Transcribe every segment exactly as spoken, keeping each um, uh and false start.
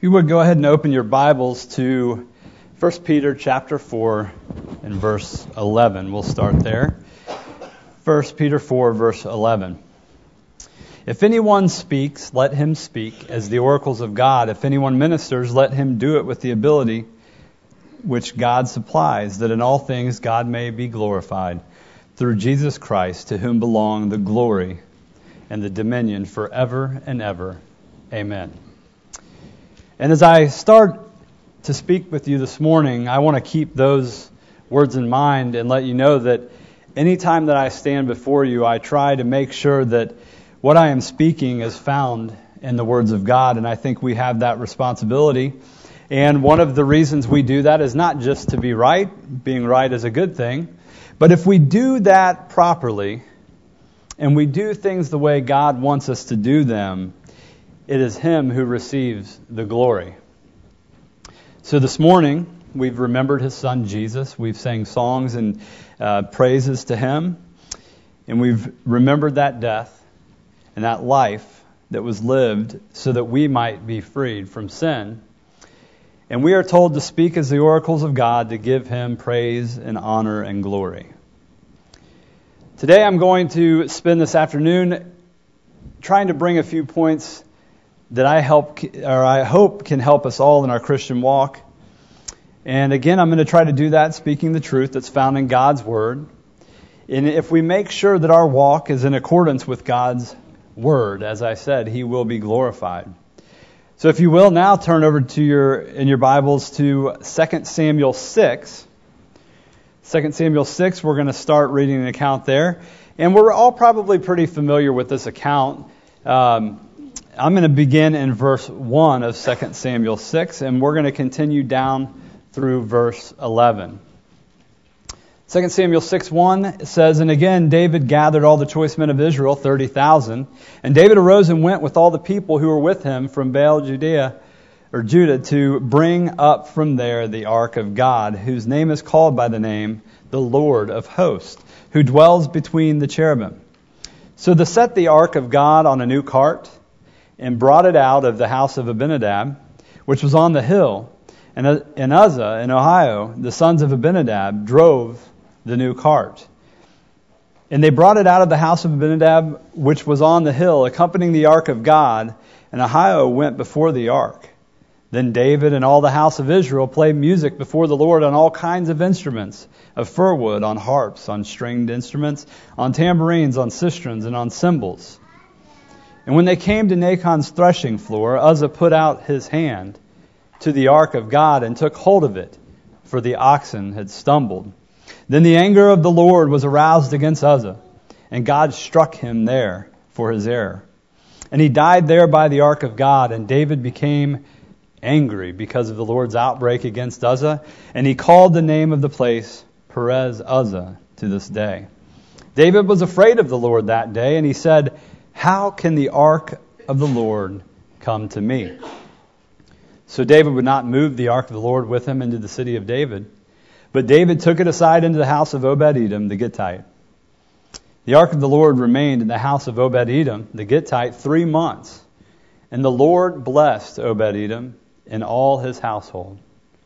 you would go ahead and open your Bibles to First Peter chapter four and verse eleven. We'll start there. First Peter four, verse eleven. If anyone speaks, let him speak as the oracles of God. If anyone ministers, let him do it with the ability which God supplies, that in all things God may be glorified, through Jesus Christ, to whom belong the glory and the dominion forever and ever. Amen. And as I start to speak with you this morning, I want to keep those words in mind and let you know that anytime that I stand before you, I try to make sure that what I am speaking is found in the words of God, and I think we have that responsibility. And one of the reasons we do that is not just to be right. Being right is a good thing. But if we do that properly, and we do things the way God wants us to do them, it is Him who receives the glory. So this morning, we've remembered His Son Jesus. We've sang songs and uh, praises to Him. And we've remembered that death and that life that was lived so that we might be freed from sin. And we are told to speak as the oracles of God, to give Him praise and honor and glory. Today I'm going to spend this afternoon trying to bring a few points that I help, or I hope can help us all in our Christian walk. And again, I'm going to try to do that speaking the truth that's found in God's Word. And if we make sure that our walk is in accordance with God's Word, as I said, He will be glorified. So if you will now turn over to your in your Bibles to Second Samuel six. Second Samuel six, we're going to start reading an account there. And we're all probably pretty familiar with this account. Um, I'm going to begin in verse one of Second Samuel six, and we're going to continue down through verse eleven. Second Samuel six one says, And again David gathered all the choice men of Israel, thirty thousand. And David arose and went with all the people who were with him from Baal Judea, or Judah, to bring up from there the ark of God, whose name is called by the name the Lord of Hosts, who dwells between the cherubim. So they set the ark of God on a new cart, and brought it out of the house of Abinadab, which was on the hill. And in Uzzah, in Ohio, the sons of Abinadab drove the new cart. And they brought it out of the house of Abinadab, which was on the hill, accompanying the ark of God, and Ahio went before the ark. Then David and all the house of Israel played music before the Lord on all kinds of instruments, of fir wood, on harps, on stringed instruments, on tambourines, on sistrums, and on cymbals. And when they came to Nachon's threshing floor, Uzzah put out his hand to the ark of God and took hold of it, for the oxen had stumbled. Then the anger of the Lord was aroused against Uzzah, and God struck him there for his error. And he died there by the ark of God, and David became angry because of the Lord's outbreak against Uzzah, and he called the name of the place Perez Uzzah to this day. David was afraid of the Lord that day, and he said, How can the ark of the Lord come to me? So David would not move the ark of the Lord with him into the city of David, but David took it aside into the house of Obed-Edom the Gittite. The ark of the Lord remained in the house of Obed-Edom the Gittite three months, and the Lord blessed Obed-Edom and all his household.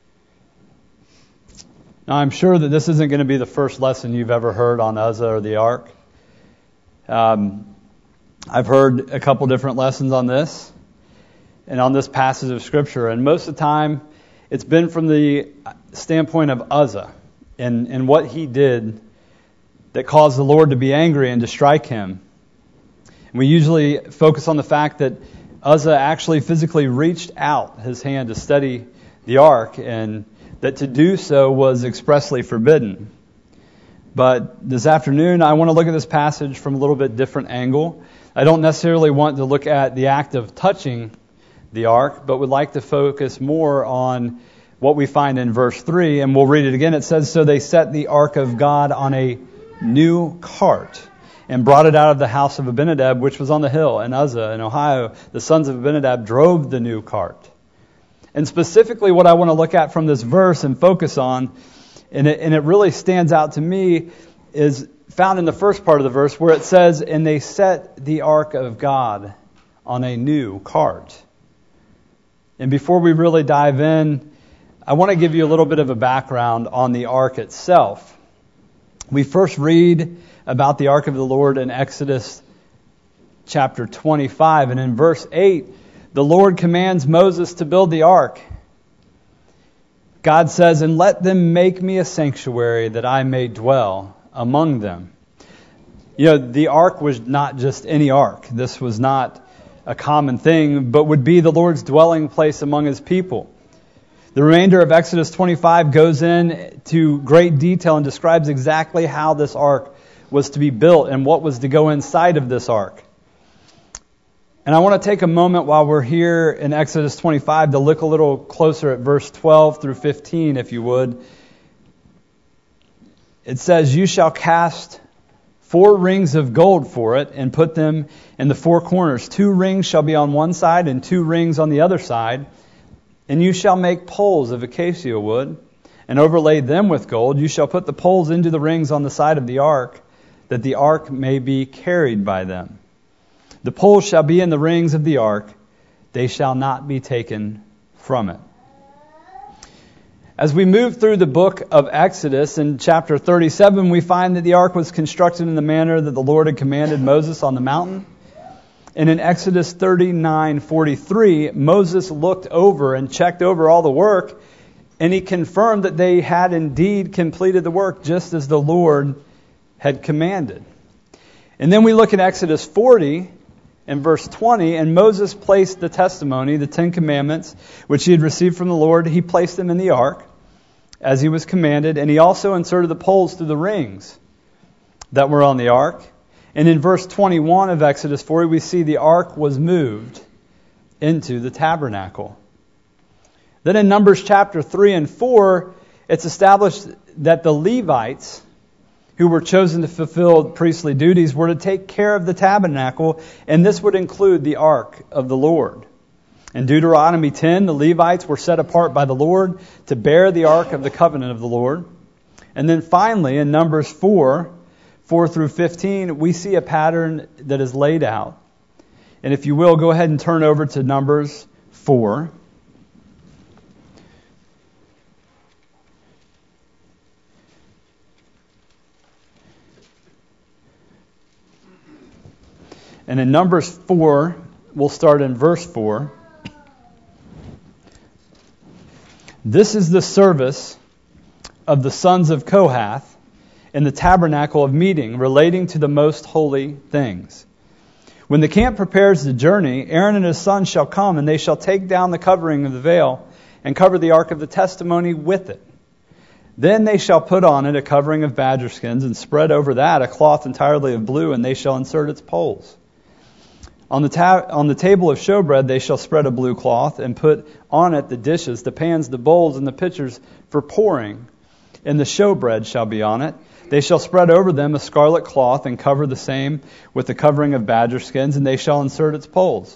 Now I'm sure that this isn't going to be the first lesson you've ever heard on Uzzah or the ark. Um, I've heard a couple different lessons on this and on this passage of Scripture, and most of the time it's been from the standpoint of Uzzah and, and what he did that caused the Lord to be angry and to strike him. And we usually focus on the fact that Uzzah actually physically reached out his hand to steady the ark, and that to do so was expressly forbidden. But this afternoon I want to look at this passage from a little bit different angle. I don't necessarily want to look at the act of touching the ark, but would like to focus more on what we find in verse three, and we'll read it again. It says, So they set the ark of God on a new cart, and brought it out of the house of Abinadab, which was on the hill, and Uzzah and Ohio, the sons of Abinadab, drove the new cart. And specifically what I want to look at from this verse and focus on, and it, and it really stands out to me, is found in the first part of the verse where it says, And they set the ark of God on a new cart. And before we really dive in, I want to give you a little bit of a background on the ark itself. We first read about the ark of the Lord in Exodus chapter twenty-five, and in verse eight, the Lord commands Moses to build the ark. God says, "And let them make me a sanctuary that I may dwell among them." You know, the ark was not just any ark. This was not a common thing, but would be the Lord's dwelling place among His people. The remainder of Exodus twenty-five goes into great detail and describes exactly how this ark was to be built and what was to go inside of this ark. And I want to take a moment while we're here in Exodus twenty-five to look a little closer at verse twelve through fifteen, if you would. It says, "You shall cast four rings of gold for it and put them in the four corners. Two rings shall be on one side and two rings on the other side. And you shall make poles of acacia wood and overlay them with gold. You shall put the poles into the rings on the side of the ark, that the ark may be carried by them. The poles shall be in the rings of the ark. They shall not be taken from it." As we move through the book of Exodus, in chapter thirty-seven, we find that the ark was constructed in the manner that the Lord had commanded Moses on the mountain. And in Exodus thirty-nine forty-three, Moses looked over and checked over all the work, and he confirmed that they had indeed completed the work just as the Lord had commanded. And then we look at Exodus forty and verse twenty, and Moses placed the testimony, the Ten Commandments, which he had received from the Lord, he placed them in the ark as he was commanded, and he also inserted the poles through the rings that were on the ark. And in verse twenty-one of Exodus forty, we see the ark was moved into the tabernacle. Then in Numbers chapter three and four, it's established that the Levites, who were chosen to fulfill priestly duties, were to take care of the tabernacle, and this would include the ark of the Lord. In Deuteronomy ten, the Levites were set apart by the Lord to bear the ark of the covenant of the Lord. And then finally, in Numbers four, four through fifteen, we see a pattern that is laid out. And if you will, go ahead and turn over to Numbers four. And in Numbers four, we'll start in verse four. "This is the service of the sons of Kohath in the tabernacle of meeting, relating to the most holy things. When the camp prepares the journey, Aaron and his sons shall come, and they shall take down the covering of the veil and cover the ark of the testimony with it. Then they shall put on it a covering of badger skins, and spread over that a cloth entirely of blue, and they shall insert its poles. On the, ta- on the table of showbread they shall spread a blue cloth, and put on it the dishes, the pans, the bowls, and the pitchers for pouring, and the showbread shall be on it. They shall spread over them a scarlet cloth, and cover the same with the covering of badger skins, and they shall insert its poles.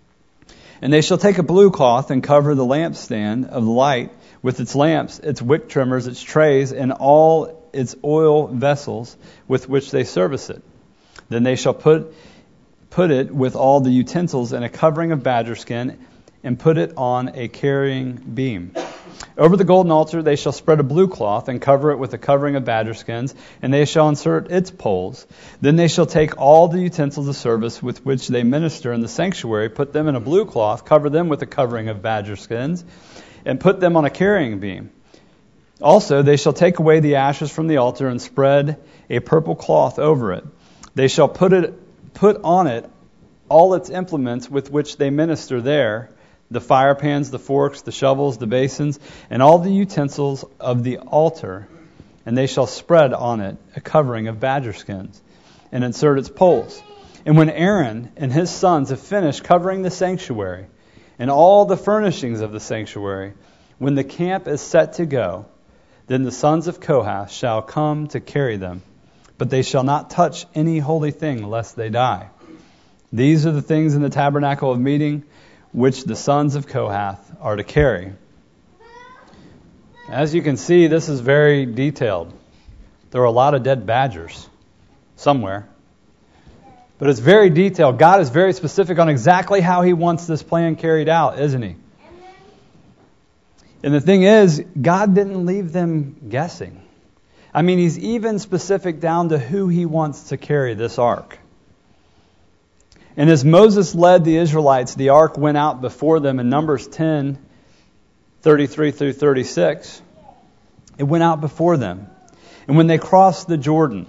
And they shall take a blue cloth, and cover the lampstand of the light with its lamps, its wick trimmers, its trays, and all its oil vessels with which they service it. Then they shall put Put it with all the utensils in a covering of badger skin, and put it on a carrying beam. Over the golden altar they shall spread a blue cloth, and cover it with a covering of badger skins, and they shall insert its poles. Then they shall take all the utensils of service with which they minister in the sanctuary, put them in a blue cloth, cover them with a covering of badger skins, and put them on a carrying beam. Also they shall take away the ashes from the altar, and spread a purple cloth over it. They shall put it Put on it all its implements with which they minister there, the fire pans, the forks, the shovels, the basins, and all the utensils of the altar. And they shall spread on it a covering of badger skins, and insert its poles. And when Aaron and his sons have finished covering the sanctuary, and all the furnishings of the sanctuary, when the camp is set to go, then the sons of Kohath shall come to carry them. But they shall not touch any holy thing, lest they die. These are the things in the tabernacle of meeting, which the sons of Kohath are to carry." As you can see, this is very detailed. There are a lot of dead badgers somewhere. But it's very detailed. God is very specific on exactly how He wants this plan carried out, isn't He? And the thing is, God didn't leave them guessing. I mean, he's even specific down to who he wants to carry this ark. And as Moses led the Israelites, the ark went out before them in Numbers ten, thirty-three through thirty-six. It went out before them. And when they crossed the Jordan,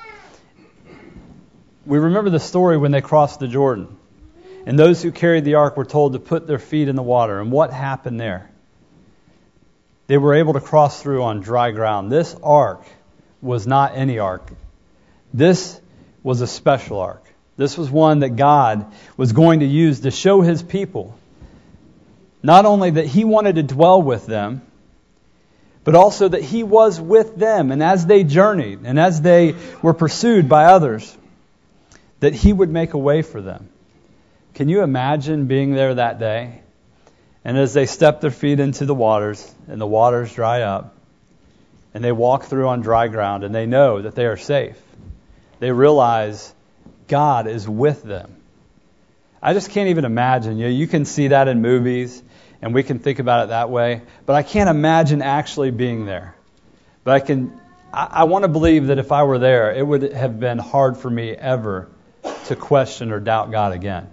we remember the story when they crossed the Jordan. And those who carried the ark were told to put their feet in the water. And what happened there? They were able to cross through on dry ground. This ark was not any ark. This was a special ark. This was one that God was going to use to show his people not only that he wanted to dwell with them, but also that he was with them. And as they journeyed and as they were pursued by others, that he would make a way for them. Can you imagine being there that day? And as they step their feet into the waters, and the waters dry up, and they walk through on dry ground, and they know that they are safe. They realize God is with them. I just can't even imagine. You know, you can see that in movies, and we can think about it that way, but I can't imagine actually being there. But I can. I, I want to believe that if I were there, it would have been hard for me ever to question or doubt God again.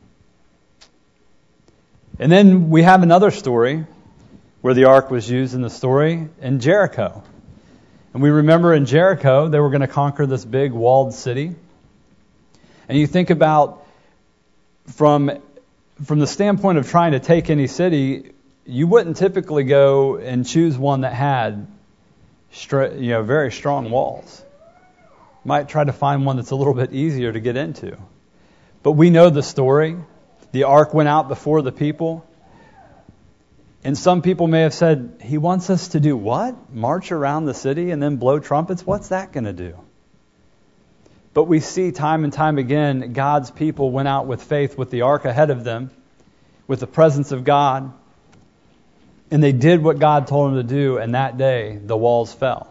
And then we have another story where the ark was used in the story in Jericho. And we remember in Jericho, they were going to conquer this big walled city. And you think about from from the standpoint of trying to take any city, you wouldn't typically go and choose one that had stra- you know, very strong walls. You might try to find one that's a little bit easier to get into. But we know the story. The ark went out before the people. And some people may have said, he wants us to do what? March around the city and then blow trumpets? What's that going to do? But we see time and time again, God's people went out with faith with the ark ahead of them, with the presence of God. And they did what God told them to do, and that day the walls fell.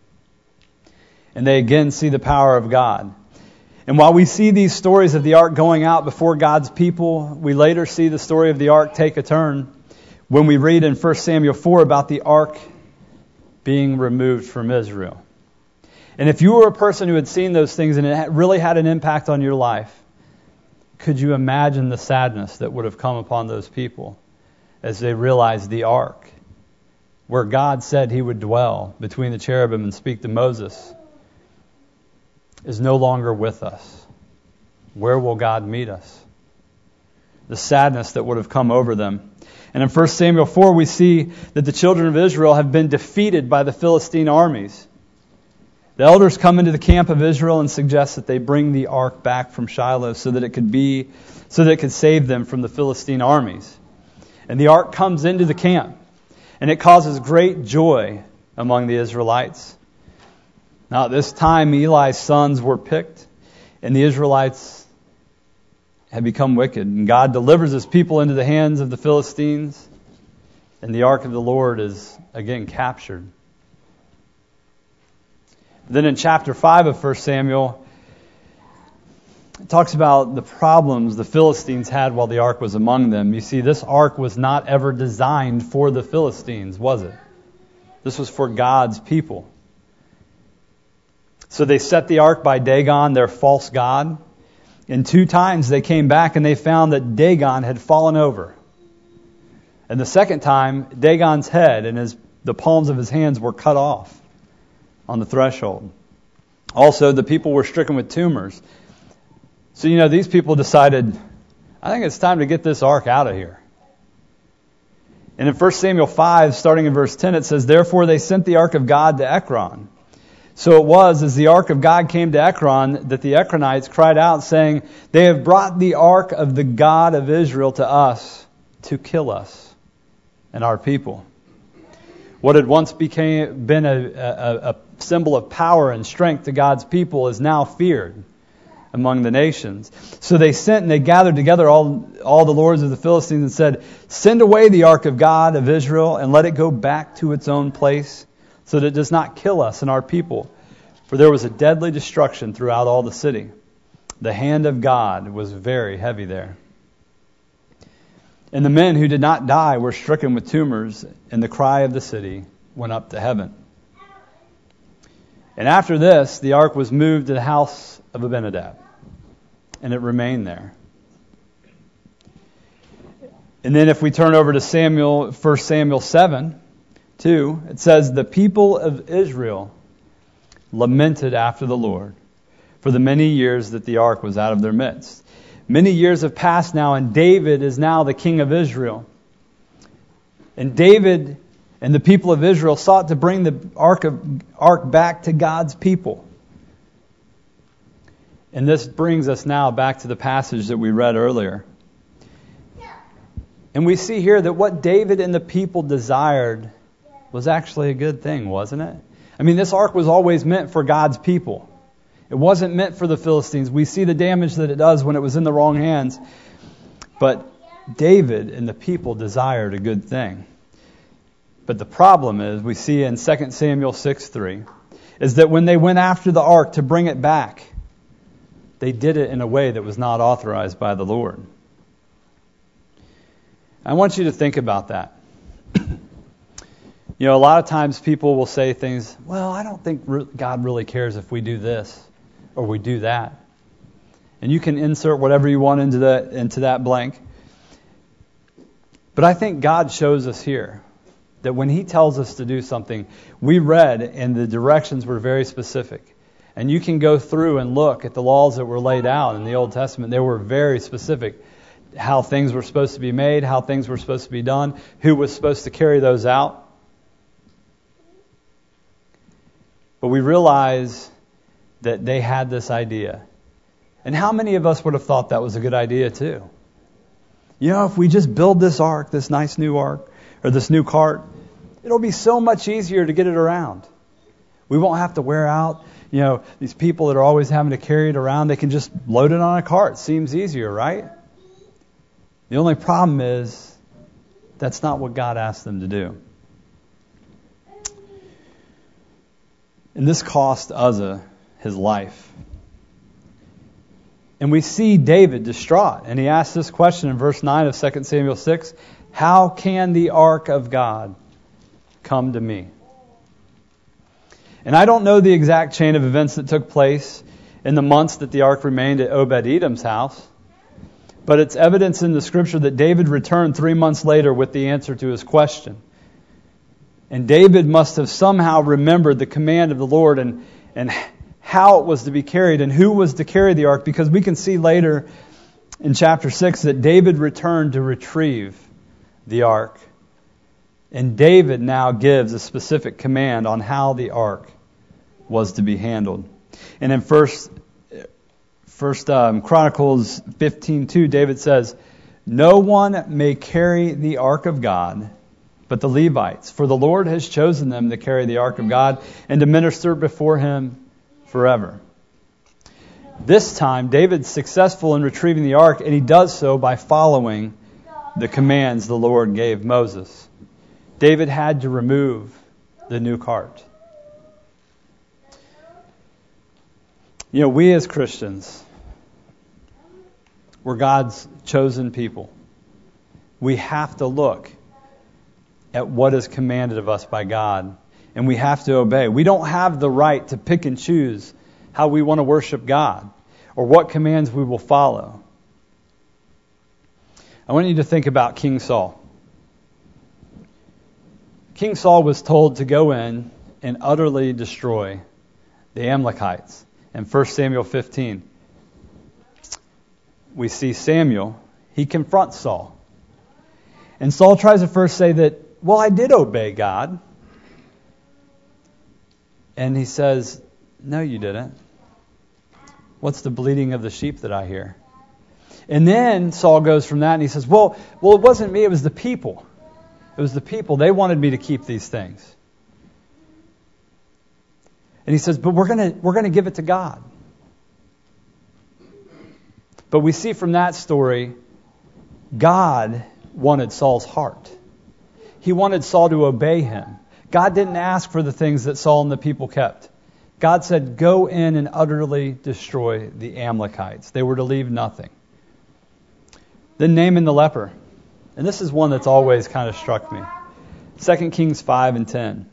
And they again see the power of God. And while we see these stories of the ark going out before God's people, we later see the story of the ark take a turn when we read in First Samuel four about the ark being removed from Israel. And if you were a person who had seen those things and it really had an impact on your life, could you imagine the sadness that would have come upon those people as they realized the ark, where God said he would dwell between the cherubim and speak to Moses, is no longer with us? Where will God meet us? The sadness that would have come over them. And in First Samuel four, we see that the children of Israel have been defeated by the Philistine armies. The elders come into the camp of Israel and suggest that they bring the ark back from Shiloh so that it could be, so that it could save them from the Philistine armies. And the ark comes into the camp, and it causes great joy among the Israelites. Now at this time, Eli's sons were picked, and the Israelites had become wicked. And God delivers his people into the hands of the Philistines, and the ark of the Lord is again captured. Then in chapter five of First Samuel, it talks about the problems the Philistines had while the ark was among them. You see, this ark was not ever designed for the Philistines, was it? This was for God's people. So they set the ark by Dagon, their false god. And two times they came back and they found that Dagon had fallen over. And the second time, Dagon's head and his the palms of his hands were cut off on the threshold. Also, the people were stricken with tumors. So, you know, these people decided, I think it's time to get this ark out of here. And in First Samuel five, starting in verse ten, it says, "Therefore they sent the ark of God to Ekron. So it was, as the ark of God came to Ekron, that the Ekronites cried out, saying, They have brought the ark of the God of Israel to us to kill us and our people." What had once became been a, a, a symbol of power and strength to God's people is now feared among the nations. So they sent and they gathered together all, all the lords of the Philistines and said, "Send away the ark of God of Israel and let it go back to its own place, so that it does not kill us and our people. For there was a deadly destruction throughout all the city. The hand of God was very heavy there." And the men who did not die were stricken with tumors, and the cry of the city went up to heaven. And after this, the ark was moved to the house of Abinadab, and it remained there. And then if we turn over to Samuel, First Samuel seven, two, it says, the people of Israel lamented after the Lord for the many years that the ark was out of their midst. Many years have passed now, and David is now the king of Israel. And David and the people of Israel sought to bring the ark of ark back to God's people. And this brings us now back to the passage that we read earlier. And we see here that what David and the people desired was actually a good thing, wasn't it? I mean, this ark was always meant for God's people. It wasn't meant for the Philistines. We see the damage that it does when it was in the wrong hands. But David and the people desired a good thing. But the problem is, we see in Second Samuel six three, is that when they went after the ark to bring it back, they did it in a way that was not authorized by the Lord. I want you to think about that. You know, a lot of times people will say things, well, I don't think God really cares if we do this or we do that. And you can insert whatever you want into that, into that blank. But I think God shows us here that when He tells us to do something, we read and the directions were very specific. And you can go through and look at the laws that were laid out in the Old Testament. They were very specific. How things were supposed to be made, how things were supposed to be done, who was supposed to carry those out. But we realize that they had this idea. And how many of us would have thought that was a good idea too? You know, if we just build this ark, this nice new ark, or this new cart, it'll be so much easier to get it around. We won't have to wear out, you know, these people that are always having to carry it around. They can just load it on a cart. Seems easier, right? The only problem is that's not what God asked them to do. And this cost Uzzah his life. And we see David distraught. And he asks this question in verse nine of Second Samuel six. How can the ark of God come to me? And I don't know the exact chain of events that took place in the months that the ark remained at Obed-Edom's house. But it's evidence in the Scripture that David returned three months later with the answer to his question. And David must have somehow remembered the command of the Lord and, and how it was to be carried and who was to carry the ark, because we can see later in chapter six that David returned to retrieve the ark. And David now gives a specific command on how the ark was to be handled. And in first First um, Chronicles fifteen two, David says, no one may carry the ark of God but the Levites, for the Lord has chosen them to carry the ark of God and to minister before Him forever. This time, David's successful in retrieving the ark, and he does so by following the commands the Lord gave Moses. David had to remove the new cart. You know, we as Christians, we're God's chosen people. We have to look at what is commanded of us by God, and we have to obey. We don't have the right to pick and choose how we want to worship God or what commands we will follow. I want you to think about King Saul. King Saul was told to go in and utterly destroy the Amalekites. In First Samuel fifteen, we see Samuel, he confronts Saul. And Saul tries to first say that, well, I did obey God. And he says, no, you didn't. What's the bleating of the sheep that I hear? And then Saul goes from that and he says, well, well, it wasn't me, it was the people. It was the people. They wanted me to keep these things. And he says, but we're going to we're going to give it to God. But we see from that story, God wanted Saul's heart. He wanted Saul to obey him. God didn't ask for the things that Saul and the people kept. God said, go in and utterly destroy the Amalekites. They were to leave nothing. Then Naaman the leper. And this is one that's always kind of struck me. Second Kings five and ten.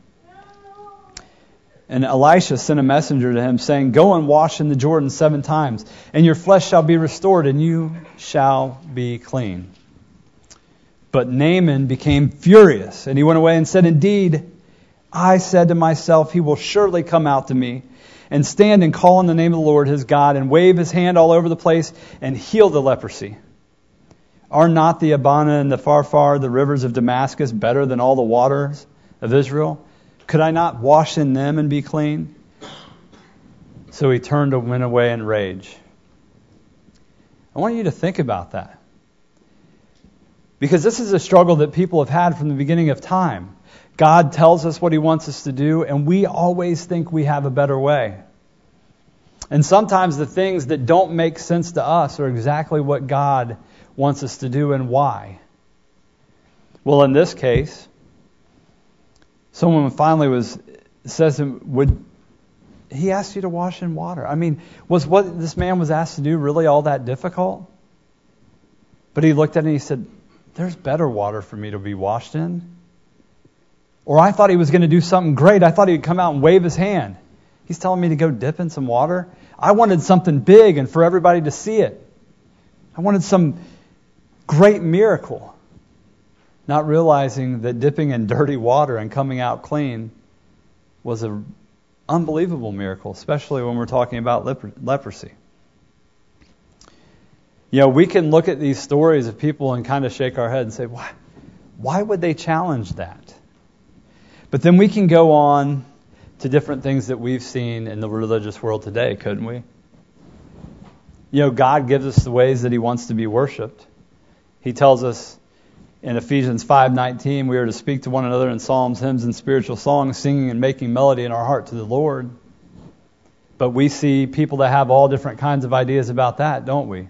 And Elisha sent a messenger to him, saying, Go and wash in the Jordan seven times, and your flesh shall be restored, and you shall be clean. But Naaman became furious, and he went away and said, Indeed, I said to myself, He will surely come out to me, and stand and call on the name of the Lord his God, and wave his hand all over the place, and heal the leprosy. Are not the Abana and the Pharpar, the rivers of Damascus, better than all the waters of Israel? Could I not wash in them and be clean? So he turned and went away in rage. I want you to think about that. Because this is a struggle that people have had from the beginning of time. God tells us what He wants us to do, and we always think we have a better way. And sometimes the things that don't make sense to us are exactly what God wants us to do and why. Well, in this case, someone finally was says to him, would he ask you to wash in water? I mean, was what this man was asked to do really all that difficult? But he looked at it and he said, there's better water for me to be washed in. Or I thought he was going to do something great. I thought he'd come out and wave his hand. He's telling me to go dip in some water. I wanted something big and for everybody to see it. I wanted some great miracle. Not realizing that dipping in dirty water and coming out clean was an unbelievable miracle, especially when we're talking about leper- leprosy. You know, we can look at these stories of people and kind of shake our head and say, why, why would they challenge that? But then we can go on to different things that we've seen in the religious world today, couldn't we? You know, God gives us the ways that He wants to be worshipped. He tells us in Ephesians five nineteen, we are to speak to one another in psalms, hymns, and spiritual songs, singing and making melody in our heart to the Lord. But we see people that have all different kinds of ideas about that, don't we?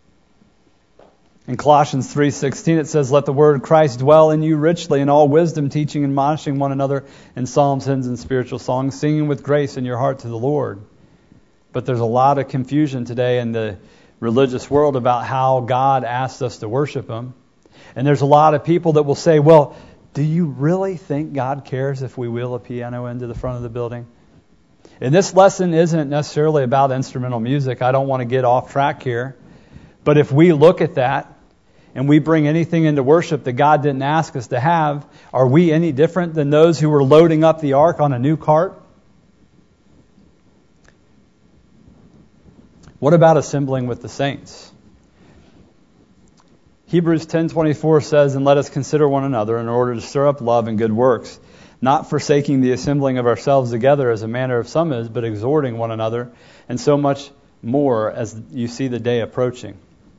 In Colossians three sixteen, it says, Let the word of Christ dwell in you richly in all wisdom, teaching and admonishing one another in psalms, hymns, and spiritual songs, singing with grace in your heart to the Lord. But there's a lot of confusion today in the religious world about how God asks us to worship Him. And there's a lot of people that will say, well, do you really think God cares if we wheel a piano into the front of the building? And this lesson isn't necessarily about instrumental music. I don't want to get off track here. But if we look at that and we bring anything into worship that God didn't ask us to have, are we any different than those who were loading up the ark on a new cart? What about assembling with the saints? Hebrews ten twenty-four says, And let us consider one another in order to stir up love and good works, not forsaking the assembling of ourselves together as a manner of some is, but exhorting one another, and so much more as you see the day approaching.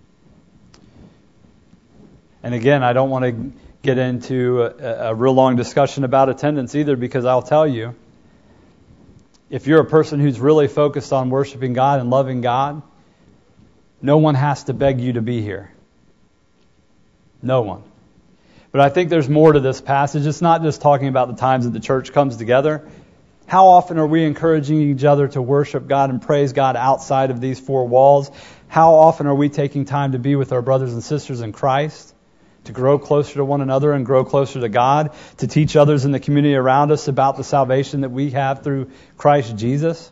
And again, I don't want to get into a, a real long discussion about attendance either, because I'll tell you, if you're a person who's really focused on worshiping God and loving God, no one has to beg you to be here. No one. But I think there's more to this passage. It's not just talking about the times that the church comes together. How often are we encouraging each other to worship God and praise God outside of these four walls? How often are we taking time to be with our brothers and sisters in Christ, to grow closer to one another and grow closer to God, to teach others in the community around us about the salvation that we have through Christ Jesus?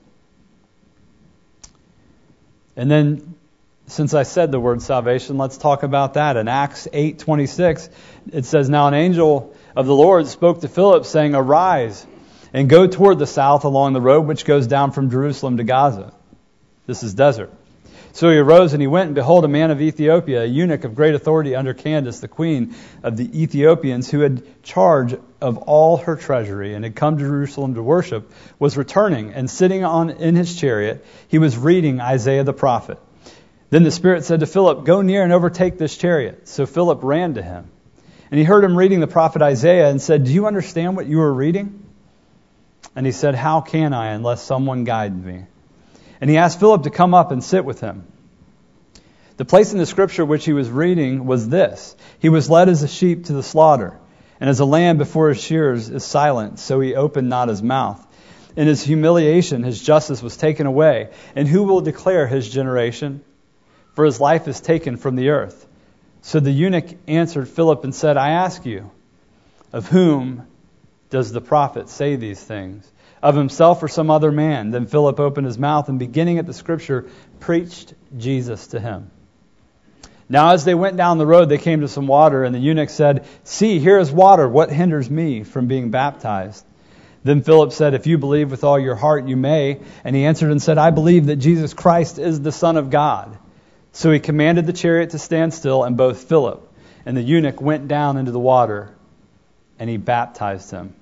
And then, since I said the word salvation, let's talk about that. In Acts eight twenty-six, it says, Now an angel of the Lord spoke to Philip, saying, Arise, and go toward the south along the road which goes down from Jerusalem to Gaza. This is desert. So he arose and he went, and behold, a man of Ethiopia, a eunuch of great authority under Candace, the queen of the Ethiopians, who had charge of all her treasury and had come to Jerusalem to worship, was returning, and sitting on in his chariot, he was reading Isaiah the prophet. Then the Spirit said to Philip, Go near and overtake this chariot. So Philip ran to him. And he heard him reading the prophet Isaiah and said, Do you understand what you are reading? And he said, How can I unless someone guide me? And he asked Philip to come up and sit with him. The place in the scripture which he was reading was this: He was led as a sheep to the slaughter, and as a lamb before his shearers is silent, so he opened not his mouth. In his humiliation his justice was taken away. And who will declare his generation? For his life is taken from the earth. So the eunuch answered Philip and said, I ask you, of whom does the prophet say these things? Of himself or some other man? Then Philip opened his mouth and, beginning at the scripture, preached Jesus to him. Now as they went down the road, they came to some water, and the eunuch said, See, here is water. What hinders me from being baptized? Then Philip said, If you believe with all your heart, you may. And he answered and said, I believe that Jesus Christ is the Son of God. So he commanded the chariot to stand still, and both Philip and the eunuch went down into the water, and he baptized him.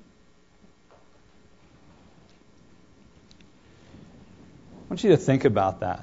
I want you to think about that.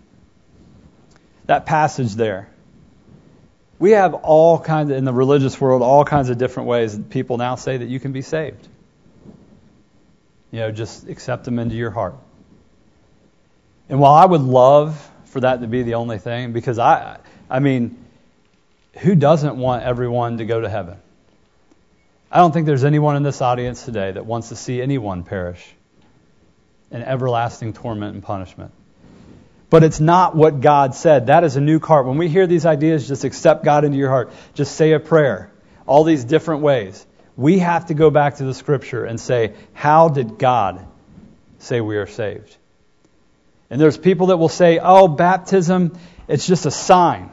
That passage there. We have all kinds of, in the religious world, all kinds of different ways that people now say that you can be saved. You know, just accept them into your heart. And while I would love for that to be the only thing, because I, I mean, who doesn't want everyone to go to heaven? I don't think there's anyone in this audience today that wants to see anyone perish in everlasting torment and punishment. But it's not what God said. That is a new heart. When we hear these ideas, just accept God into your heart. Just say a prayer. All these different ways. We have to go back to the Scripture and say, how did God say we are saved? And there's people that will say, oh, baptism, it's just a sign.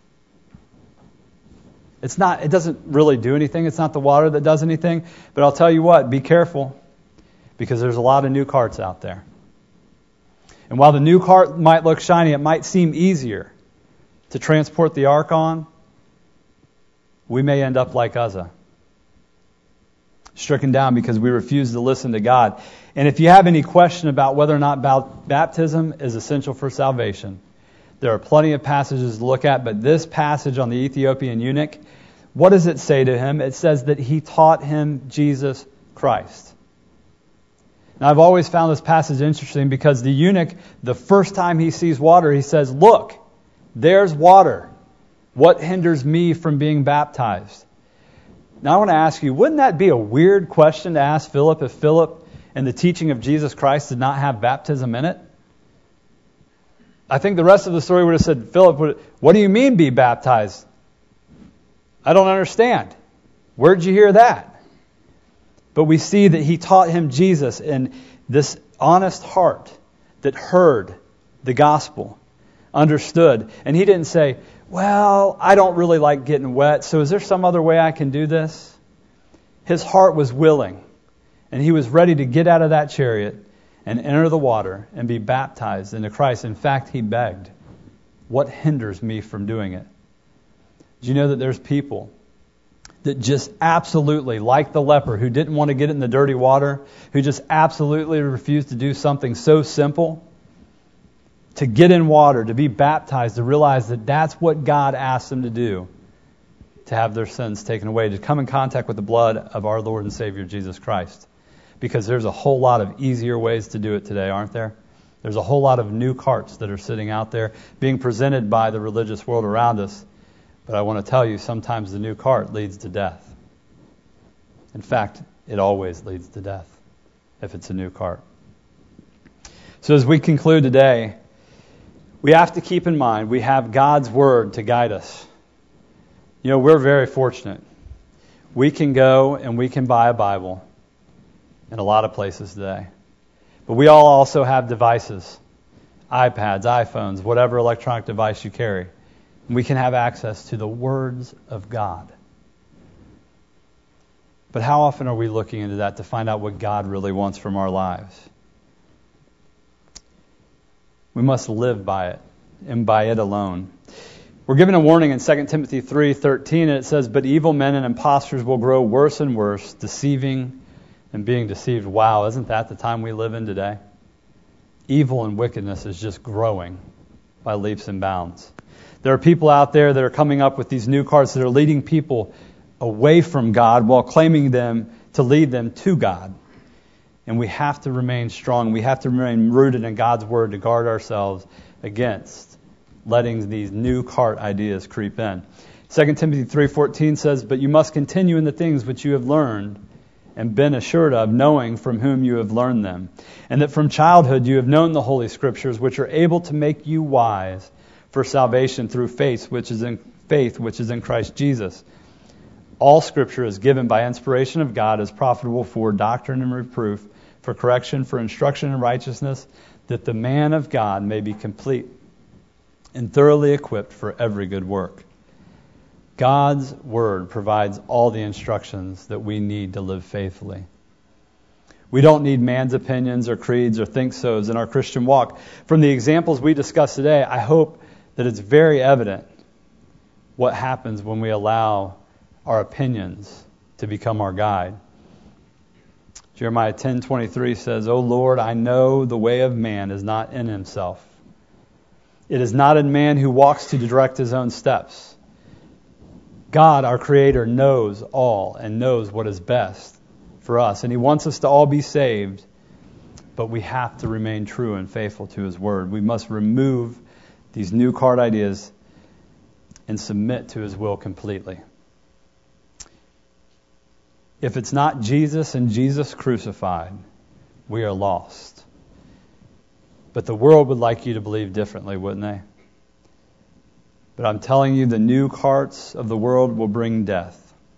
It's not, it doesn't really do anything. It's not the water that does anything. But I'll tell you what, be careful. Because there's a lot of new carts out there. And while the new cart might look shiny, it might seem easier to transport the ark on, we may end up like Uzzah. Stricken down because we refuse to listen to God. And if you have any question about whether or not baptism is essential for salvation, there are plenty of passages to look at, but this passage on the Ethiopian eunuch, what does it say to him? It says that he taught him Jesus Christ. Now, I've always found this passage interesting because the eunuch, the first time he sees water, he says, look, there's water. What hinders me from being baptized? Now, I want to ask you, wouldn't that be a weird question to ask Philip if Philip and the teaching of Jesus Christ did not have baptism in it? I think the rest of the story would have said, Philip, what do you mean be baptized? I don't understand. Where'd you hear that? But we see that he taught him Jesus in this honest heart that heard the gospel, understood. And he didn't say, well, I don't really like getting wet, so is there some other way I can do this? His heart was willing, and he was ready to get out of that chariot and enter the water and be baptized into Christ. In fact, he begged, what hinders me from doing it? Do you know that there's people that just absolutely, like the leper who didn't want to get in the dirty water, who just absolutely refused to do something so simple, to get in water, to be baptized, to realize that that's what God asked them to do, to have their sins taken away, to come in contact with the blood of our Lord and Savior Jesus Christ. Because there's a whole lot of easier ways to do it today, aren't there? There's a whole lot of new carts that are sitting out there being presented by the religious world around us. But I want to tell you, sometimes the new cart leads to death. In fact, it always leads to death if it's a new cart. So as we conclude today, we have to keep in mind we have God's Word to guide us. You know, we're very fortunate. We can go and we can buy a Bible in a lot of places today. But we all also have devices, iPads, iPhones, whatever electronic device you carry. We can have access to the words of God. But how often are we looking into that to find out what God really wants from our lives? We must live by it, and by it alone. We're given a warning in Second Timothy three thirteen, and it says, but evil men and impostors will grow worse and worse, deceiving and being deceived. Wow, isn't that the time we live in today? Evil and wickedness is just growing by leaps and bounds. There are people out there that are coming up with these new carts that are leading people away from God while claiming them to lead them to God. And we have to remain strong. We have to remain rooted in God's Word to guard ourselves against letting these new cart ideas creep in. Second Timothy three fourteen says, but you must continue in the things which you have learned and been assured of, knowing from whom you have learned them, and that from childhood you have known the Holy Scriptures, which are able to make you wise for salvation through faith which is in faith which is in Christ Jesus. All Scripture is given by inspiration of God, is profitable for doctrine and reproof, for correction, for instruction in righteousness, that the man of God may be complete and thoroughly equipped for every good work. God's Word provides all the instructions that we need to live faithfully. We don't need man's opinions or creeds or think-sos in our Christian walk. From the examples we discussed today, I hope that it's very evident what happens when we allow our opinions to become our guide. Jeremiah ten twenty-three says, O Lord, I know the way of man is not in himself. It is not in man who walks to direct his own steps. God, our Creator, knows all and knows what is best for us. And He wants us to all be saved, but we have to remain true and faithful to His Word. We must remove these new card ideas and submit to His will completely. If it's not Jesus and Jesus crucified, we are lost. But the world would like you to believe differently, wouldn't they? But I'm telling you, the new carts of the world will bring death.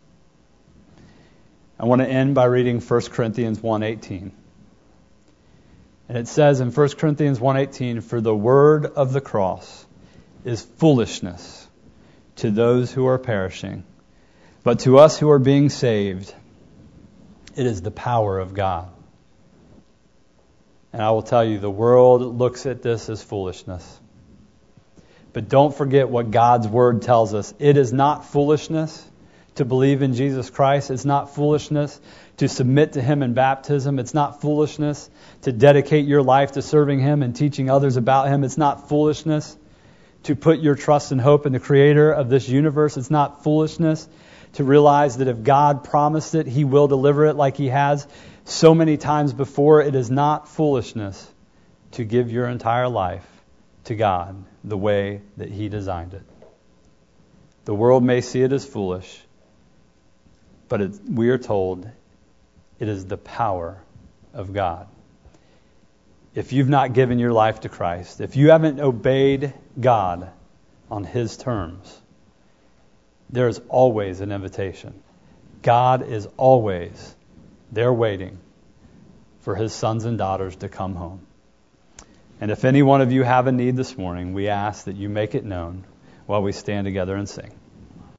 I want to end by reading First Corinthians one eighteen. And it says in First Corinthians one eighteen, for the word of the cross is foolishness to those who are perishing, but to us who are being saved, it is the power of God. And I will tell you, the world looks at this as foolishness. But don't forget what God's Word tells us. It is not foolishness to believe in Jesus Christ. It's not foolishness to submit to Him in baptism. It's not foolishness to dedicate your life to serving Him and teaching others about Him. It's not foolishness to put your trust and hope in the Creator of this universe. It's not foolishness to realize that if God promised it, He will deliver it like He has so many times before. It is not foolishness to give your entire life to God the way that He designed it. The world may see it as foolish, but it, we are told it is the power of God. If you've not given your life to Christ, if you haven't obeyed God on His terms, there is always an invitation. God is always there waiting for His sons and daughters to come home. And if any one of you have a need this morning, we ask that you make it known while we stand together and sing.